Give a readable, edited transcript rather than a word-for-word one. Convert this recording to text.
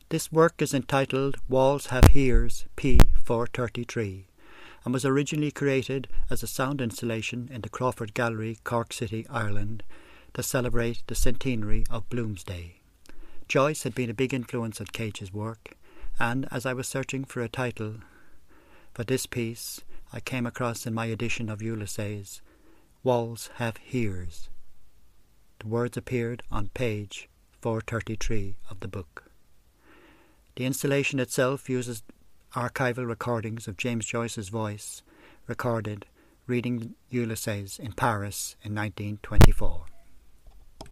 This work is entitled Walls Have Ears, p. 433, and was originally created as a sound installation in the Crawford Gallery, Cork City, Ireland, to celebrate the centenary of Bloomsday. Joyce had been a big influence on Cage's work, and as I was searching for a title for this piece, I came across in my edition of Ulysses, Walls Have Ears. The words appeared on page 433 of the book. The installation itself uses archival recordings of James Joyce's voice, recorded reading Ulysses in Paris in 1924.